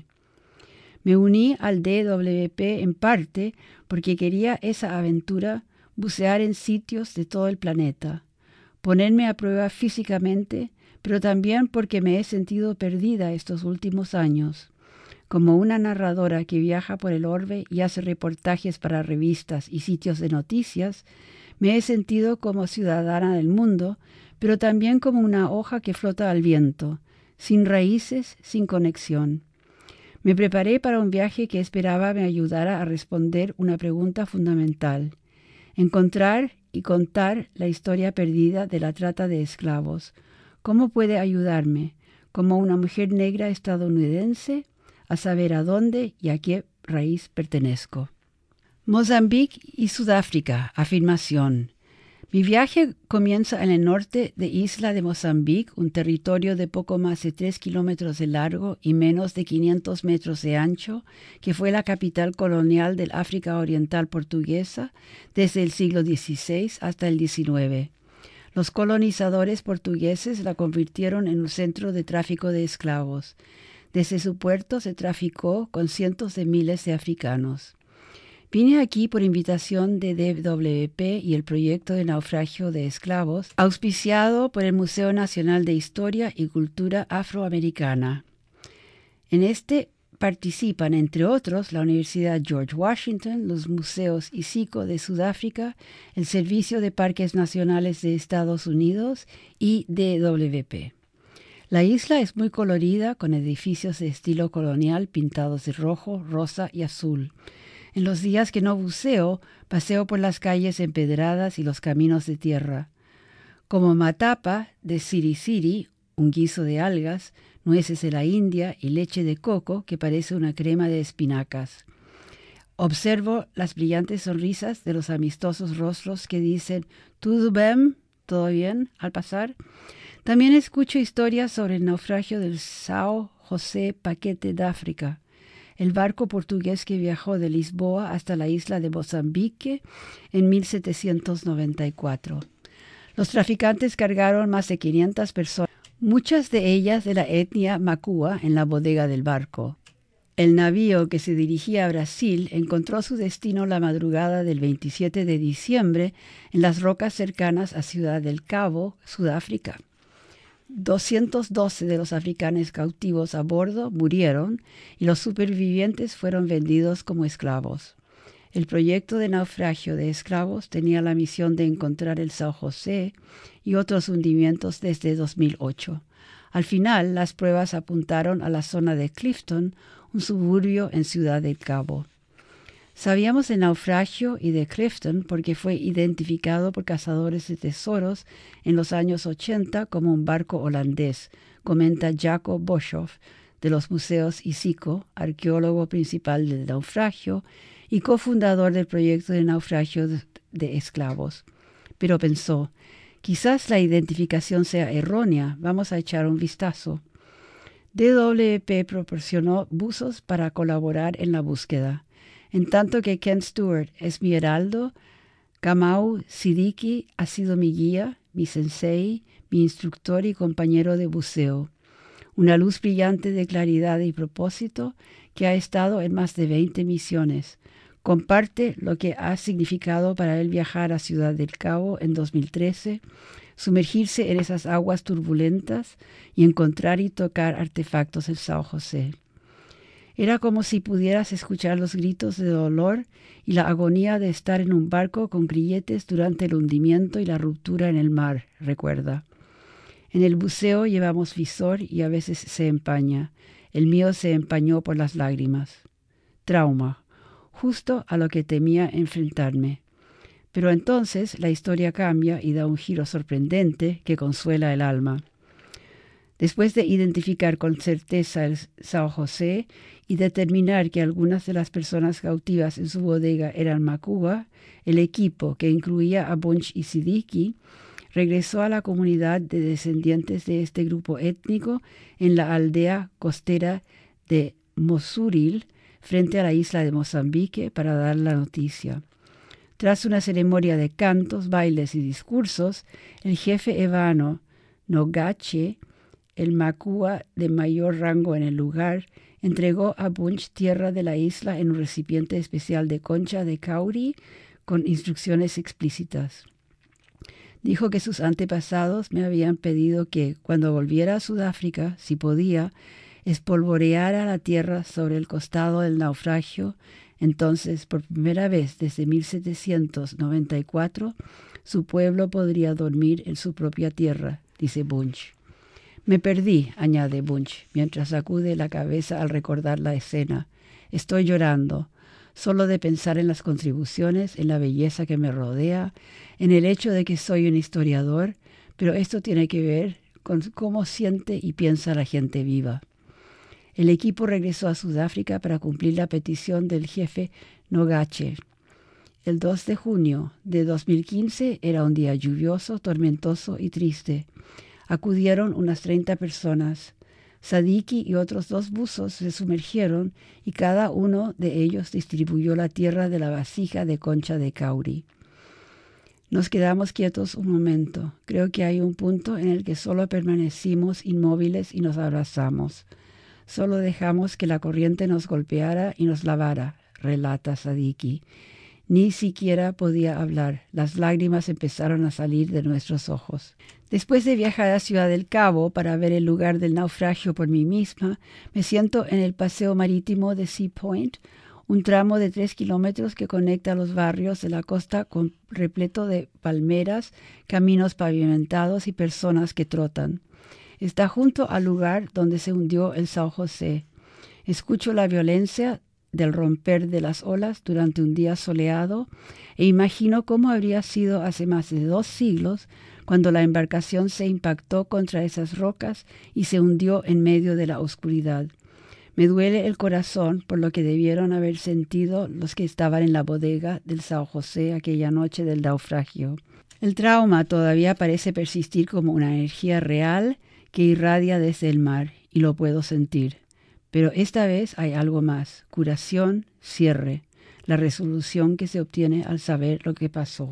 Me uní al D W P en parte porque quería esa aventura, bucear en sitios de todo el planeta, ponerme a prueba físicamente, pero también porque me he sentido perdida estos últimos años. Como una narradora que viaja por el orbe y hace reportajes para revistas y sitios de noticias, me he sentido como ciudadana del mundo, pero también como una hoja que flota al viento, sin raíces, sin conexión. Me preparé para un viaje que esperaba me ayudara a responder una pregunta fundamental: encontrar y contar la historia perdida de la trata de esclavos. ¿Cómo puede ayudarme, como una mujer negra estadounidense, a saber a dónde y a qué raíz pertenezco? Mozambique y Sudáfrica. Afirmación. Mi viaje comienza en el norte de Isla de Mozambique, un territorio de poco más de tres kilómetros de largo y menos de quinientos metros de ancho, que fue la capital colonial del África Oriental portuguesa desde el siglo dieciséis hasta el diecinueve. Los colonizadores portugueses la convirtieron en un centro de tráfico de esclavos. Desde su puerto se traficó con cientos de miles de africanos. Vine aquí por invitación de D W P y el proyecto de naufragio de esclavos, auspiciado por el Museo Nacional de Historia y Cultura Afroamericana. En este participan, entre otros, la Universidad George Washington, los museos ISICO de Sudáfrica, el Servicio de Parques Nacionales de Estados Unidos y D W P. La isla es muy colorida, con edificios de estilo colonial pintados de rojo, rosa y azul. En los días que no buceo, paseo por las calles empedradas y los caminos de tierra. Como matapa de siri siri, un guiso de algas, nueces de la India y leche de coco que parece una crema de espinacas. Observo las brillantes sonrisas de los amistosos rostros que dicen «Tudo bem», ¿todo bien?, al pasar. También escucho historias sobre el naufragio del São José Paquete de África, el barco portugués que viajó de Lisboa hasta la isla de Mozambique en mil setecientos noventa y cuatro. Los traficantes cargaron más de quinientas personas, muchas de ellas de la etnia macua, en la bodega del barco. El navío que se dirigía a Brasil encontró su destino la madrugada del veintisiete de diciembre en las rocas cercanas a Ciudad del Cabo, Sudáfrica. doscientos doce de los africanos cautivos a bordo murieron y los supervivientes fueron vendidos como esclavos. El proyecto de naufragio de esclavos tenía la misión de encontrar el São José y otros hundimientos desde dos mil ocho. Al final, las pruebas apuntaron a la zona de Clifton, un suburbio en Ciudad del Cabo. Sabíamos del naufragio y de Clifton porque fue identificado por cazadores de tesoros en los años ochenta como un barco holandés, comenta Jaco Boshoff de los museos Isico, arqueólogo principal del naufragio y cofundador del proyecto de naufragio de, de esclavos. Pero pensó, quizás la identificación sea errónea, vamos a echar un vistazo. D W P proporcionó buzos para colaborar en la búsqueda. En tanto que Ken Stewart es mi heraldo, Kamau Siddiqui ha sido mi guía, mi sensei, mi instructor y compañero de buceo. Una luz brillante de claridad y propósito que ha estado en más de veinte misiones. Comparte lo que ha significado para él viajar a Ciudad del Cabo en dos mil trece, sumergirse en esas aguas turbulentas y encontrar y tocar artefactos en Sao José. Era como si pudieras escuchar los gritos de dolor y la agonía de estar en un barco con grilletes durante el hundimiento y la ruptura en el mar, recuerda. En el buceo llevamos visor y a veces se empaña. El mío se empañó por las lágrimas. Trauma, justo a lo que temía enfrentarme. Pero entonces la historia cambia y da un giro sorprendente que consuela el alma. Después de identificar con certeza el Sao José y determinar que algunas de las personas cautivas en su bodega eran Macuba, el equipo, que incluía a Bunch y Siddiqui, regresó a la comunidad de descendientes de este grupo étnico en la aldea costera de Mosuril, frente a la isla de Mozambique, para dar la noticia. Tras una ceremonia de cantos, bailes y discursos, el jefe evano Nogache, el Macua de mayor rango en el lugar, entregó a Bunch tierra de la isla en un recipiente especial de concha de cauri con instrucciones explícitas. Dijo que sus antepasados me habían pedido que, cuando volviera a Sudáfrica, si podía, espolvoreara la tierra sobre el costado del naufragio. Entonces, por primera vez desde mil setecientos noventa y cuatro, su pueblo podría dormir en su propia tierra, dice Bunch. Me perdí, añade Bunch, mientras sacude la cabeza al recordar la escena. Estoy llorando, solo de pensar en las contribuciones, en la belleza que me rodea, en el hecho de que soy un historiador, pero esto tiene que ver con cómo siente y piensa la gente viva. El equipo regresó a Sudáfrica para cumplir la petición del jefe Nogache. El dos de junio de dos mil quince era un día lluvioso, tormentoso y triste. Acudieron unas treinta personas. Siddiqui y otros dos buzos se sumergieron y cada uno de ellos distribuyó la tierra de la vasija de concha de cauri. Nos quedamos quietos un momento. Creo que hay un punto en el que solo permanecimos inmóviles y nos abrazamos. Solo dejamos que la corriente nos golpeara y nos lavara, relata Siddiqui. Ni siquiera podía hablar. Las lágrimas empezaron a salir de nuestros ojos. Después de viajar a Ciudad del Cabo para ver el lugar del naufragio por mí misma, me siento en el paseo marítimo de Sea Point, un tramo de tres kilómetros que conecta los barrios de la costa con repleto de palmeras, caminos pavimentados y personas que trotan. Está junto al lugar donde se hundió el Sao José. Escucho la violencia del romper de las olas durante un día soleado e imagino cómo habría sido hace más de dos siglos cuando la embarcación se impactó contra esas rocas y se hundió en medio de la oscuridad. Me duele el corazón por lo que debieron haber sentido los que estaban en la bodega del Sao José aquella noche del naufragio. El trauma todavía parece persistir como una energía real que irradia desde el mar, y lo puedo sentir. Pero esta vez hay algo más: curación, cierre, la resolución que se obtiene al saber lo que pasó.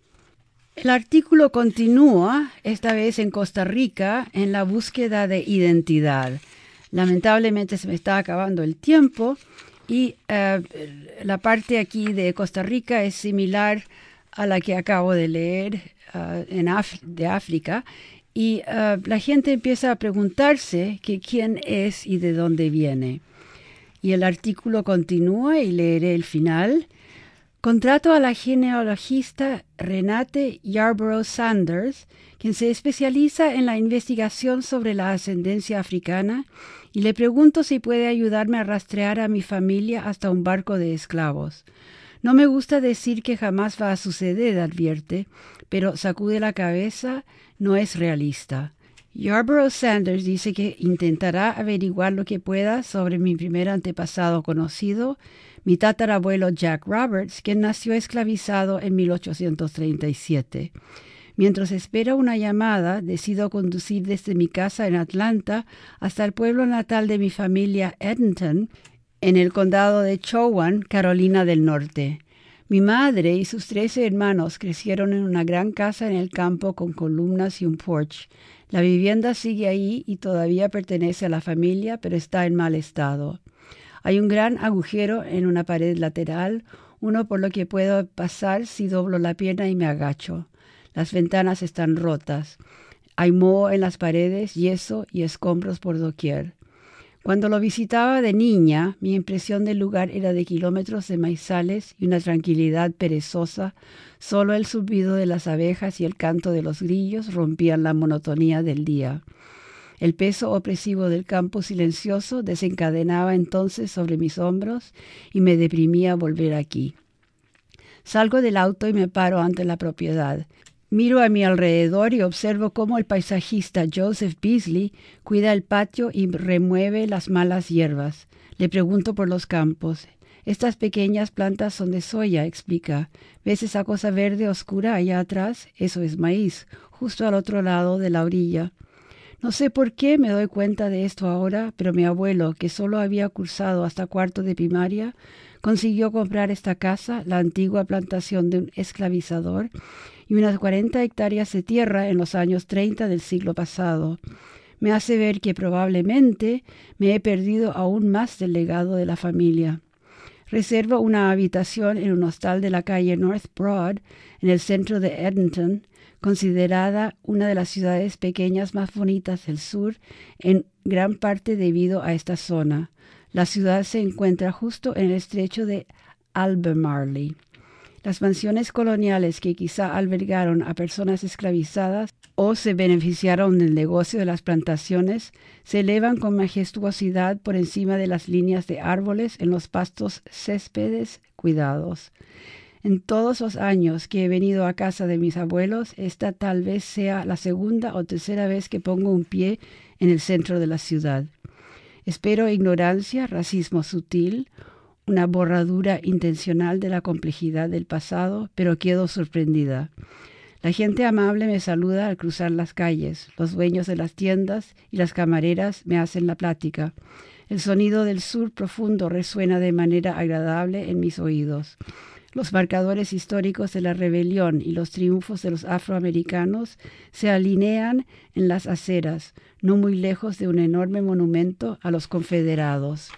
El artículo continúa, esta vez en Costa Rica, en la búsqueda de identidad. Lamentablemente se me está acabando el tiempo y uh, la parte aquí de Costa Rica es similar a la que acabo de leer uh, en Af- de África. Y uh, la gente empieza a preguntarse que quién es y de dónde viene. Y el artículo continúa y leeré el final. Contrato a la genealogista Renate Yarborough Sanders, quien se especializa en la investigación sobre la ascendencia africana y le pregunto si puede ayudarme a rastrear a mi familia hasta un barco de esclavos. No me gusta decir que jamás va a suceder, advierte, pero sacude la cabeza, no es realista. Yarborough Sanders dice que intentará averiguar lo que pueda sobre mi primer antepasado conocido, mi tatarabuelo Jack Roberts, quien nació esclavizado en mil ochocientos treinta y siete. Mientras espero una llamada, decido conducir desde mi casa en Atlanta hasta el pueblo natal de mi familia, Edenton, en el condado de Chowan, Carolina del Norte. Mi madre y sus trece hermanos crecieron en una gran casa en el campo con columnas y un porche. La vivienda sigue ahí y todavía pertenece a la familia, pero está en mal estado. Hay un gran agujero en una pared lateral, uno por lo que puedo pasar si doblo la pierna y me agacho. Las ventanas están rotas. Hay moho en las paredes, yeso y escombros por doquier. Cuando lo visitaba de niña, mi impresión del lugar era de kilómetros de maizales y una tranquilidad perezosa. Solo el zumbido de las abejas y el canto de los grillos rompían la monotonía del día. El peso opresivo del campo silencioso desencadenaba entonces sobre mis hombros y me deprimía volver aquí. Salgo del auto y me paro ante la propiedad. Miro a mi alrededor y observo cómo el paisajista Joseph Beasley cuida el patio y remueve las malas hierbas. Le pregunto por los campos. Estas pequeñas plantas son de soya, explica. ¿Ves esa cosa verde oscura allá atrás? Eso es maíz, justo al otro lado de la orilla. No sé por qué me doy cuenta de esto ahora, pero mi abuelo, que solo había cursado hasta cuarto de primaria, consiguió comprar esta casa, la antigua plantación de un esclavizador, y unas cuarenta hectáreas de tierra en los años treinta del siglo pasado. Me hace ver que probablemente me he perdido aún más del legado de la familia. Reservo una habitación en un hostal de la calle North Broad, en el centro de Edenton, considerada una de las ciudades pequeñas más bonitas del sur, en gran parte debido a esta zona. La ciudad se encuentra justo en el estrecho de Albemarle. Las mansiones coloniales que quizá albergaron a personas esclavizadas o se beneficiaron del negocio de las plantaciones se elevan con majestuosidad por encima de las líneas de árboles en los pastos céspedes cuidados. En todos los años que he venido a casa de mis abuelos, esta tal vez sea la segunda o tercera vez que pongo un pie en el centro de la ciudad. Espero ignorancia, racismo sutil, una borradura intencional de la complejidad del pasado, pero quedo sorprendida. La gente amable me saluda al cruzar las calles. Los dueños de las tiendas y las camareras me hacen la plática. El sonido del sur profundo resuena de manera agradable en mis oídos. Los marcadores históricos de la rebelión y los triunfos de los afroamericanos se alinean en las aceras, no muy lejos de un enorme monumento a los confederados.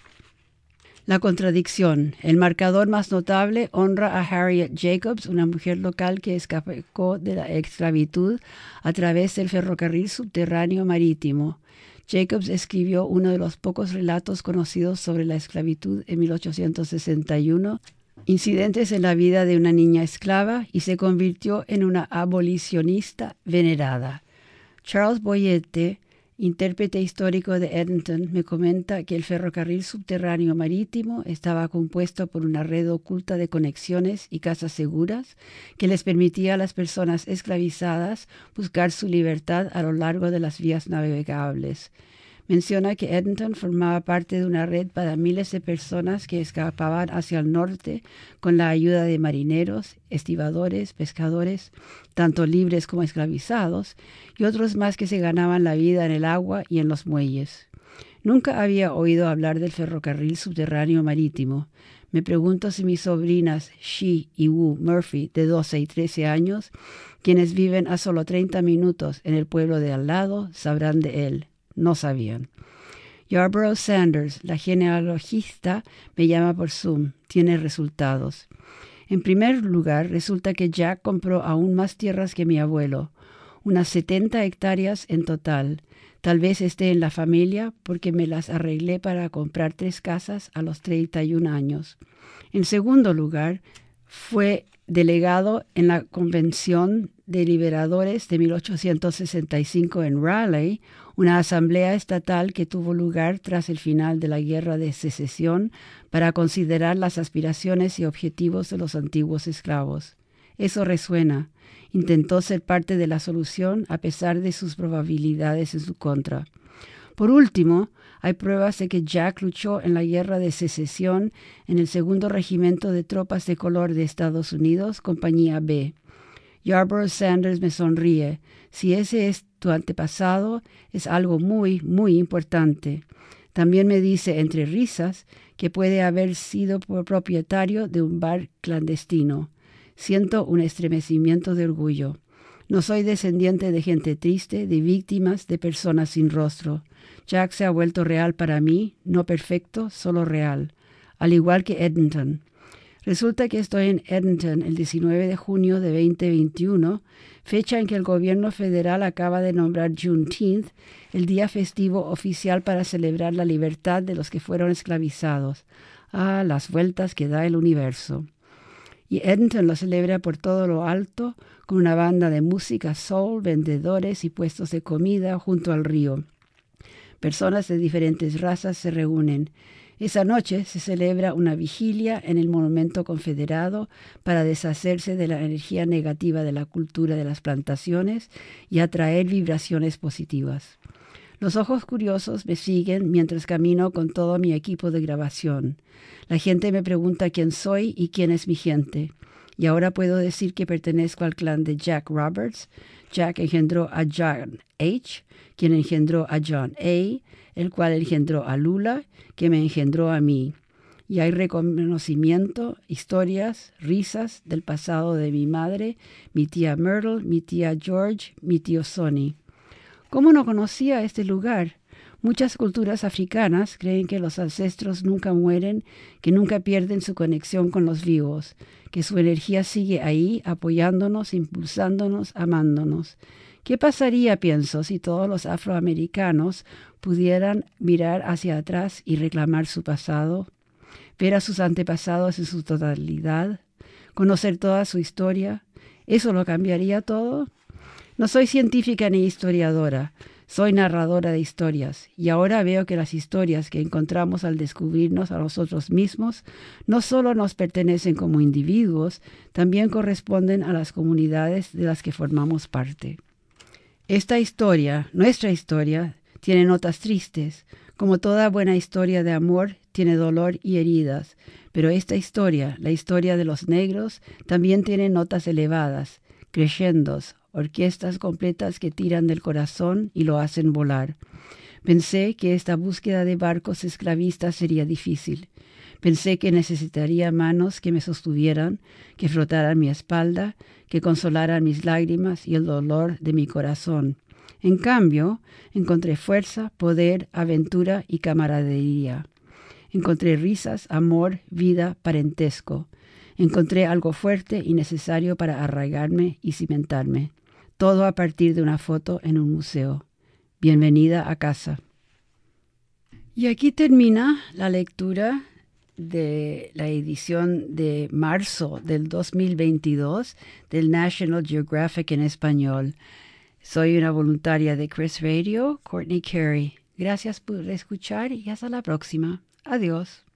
La contradicción. El marcador más notable honra a Harriet Jacobs, una mujer local que escapó de la esclavitud a través del ferrocarril subterráneo marítimo. Jacobs escribió uno de los pocos relatos conocidos sobre la esclavitud en mil ochocientos sesenta y uno, Incidentes en la vida de una niña esclava, y se convirtió en una abolicionista venerada. Charles Boyette, intérprete histórico de Edenton, me comenta que el ferrocarril subterráneo marítimo estaba compuesto por una red oculta de conexiones y casas seguras que les permitía a las personas esclavizadas buscar su libertad a lo largo de las vías navegables. Menciona que Edenton formaba parte de una red para miles de personas que escapaban hacia el norte con la ayuda de marineros, estibadores, pescadores, tanto libres como esclavizados, y otros más que se ganaban la vida en el agua y en los muelles. Nunca había oído hablar del ferrocarril subterráneo marítimo. Me pregunto si mis sobrinas She y Wu Murphy, de doce y trece años, quienes viven a solo treinta minutos en el pueblo de al lado, sabrán de él. No sabían. Yarborough Sanders, la genealogista, me llama por Zoom. Tiene resultados. En primer lugar, resulta que Jack compró aún más tierras que mi abuelo, unas setenta hectáreas en total. Tal vez esté en la familia porque me las arreglé para comprar tres casas a los treinta y un años. En segundo lugar, fue delegado en la Convención de Liberadores de mil ochocientos sesenta y cinco en Raleigh, una asamblea estatal que tuvo lugar tras el final de la Guerra de Secesión para considerar las aspiraciones y objetivos de los antiguos esclavos. Eso resuena. Intentó ser parte de la solución a pesar de sus probabilidades en su contra. Por último, hay pruebas de que Jack luchó en la Guerra de Secesión en el segundo Regimiento de Tropas de Color de Estados Unidos, Compañía B. Yarborough Sanders me sonríe. Si ese es tu antepasado, es algo muy, muy importante. También me dice, entre risas, que puede haber sido propietario de un bar clandestino. Siento un estremecimiento de orgullo. No soy descendiente de gente triste, de víctimas, de personas sin rostro. Jack se ha vuelto real para mí, no perfecto, solo real, al igual que Edenton. Resulta que estoy en Edenton el diecinueve de junio de veinte veintiuno, fecha en que el gobierno federal acaba de nombrar Juneteenth, el día festivo oficial para celebrar la libertad de los que fueron esclavizados. Ah, las vueltas que da el universo. Y Edenton lo celebra por todo lo alto, con una banda de música soul, vendedores y puestos de comida junto al río. Personas de diferentes razas se reúnen. Esa noche se celebra una vigilia en el Monumento Confederado para deshacerse de la energía negativa de la cultura de las plantaciones y atraer vibraciones positivas. Los ojos curiosos me siguen mientras camino con todo mi equipo de grabación. La gente me pregunta quién soy y quién es mi gente. Y ahora puedo decir que pertenezco al clan de Jack Roberts. Jack engendró a John H., quien engendró a John A., el cual engendró a Lula, que me engendró a mí. Y hay reconocimiento, historias, risas del pasado de mi madre, mi tía Myrtle, mi tía George, mi tío Sonny. ¿Cómo no conocía este lugar? Muchas culturas africanas creen que los ancestros nunca mueren, que nunca pierden su conexión con los vivos, que su energía sigue ahí, apoyándonos, impulsándonos, amándonos. ¿Qué pasaría, pienso, si todos los afroamericanos pudieran mirar hacia atrás y reclamar su pasado, ver a sus antepasados en su totalidad, conocer toda su historia? ¿Eso lo cambiaría todo? No soy científica ni historiadora, soy narradora de historias, y ahora veo que las historias que encontramos al descubrirnos a nosotros mismos no solo nos pertenecen como individuos, también corresponden a las comunidades de las que formamos parte. Esta historia, nuestra historia, tiene notas tristes. Como toda buena historia de amor, tiene dolor y heridas. Pero esta historia, la historia de los negros, también tiene notas elevadas, crescendos, orquestas completas que tiran del corazón y lo hacen volar. Pensé que esta búsqueda de barcos esclavistas sería difícil. Pensé que necesitaría manos que me sostuvieran, que frotaran mi espalda, que consolaran mis lágrimas y el dolor de mi corazón. En cambio, encontré fuerza, poder, aventura y camaradería. Encontré risas, amor, vida, parentesco. Encontré algo fuerte y necesario para arraigarme y cimentarme. Todo a partir de una foto en un museo. Bienvenida a casa. Y aquí termina la lectura de la edición de marzo del dos mil veintidós del National Geographic en español. Soy una voluntaria de Chris Radio, Courtney Carey. Gracias por escuchar y hasta la próxima. Adiós.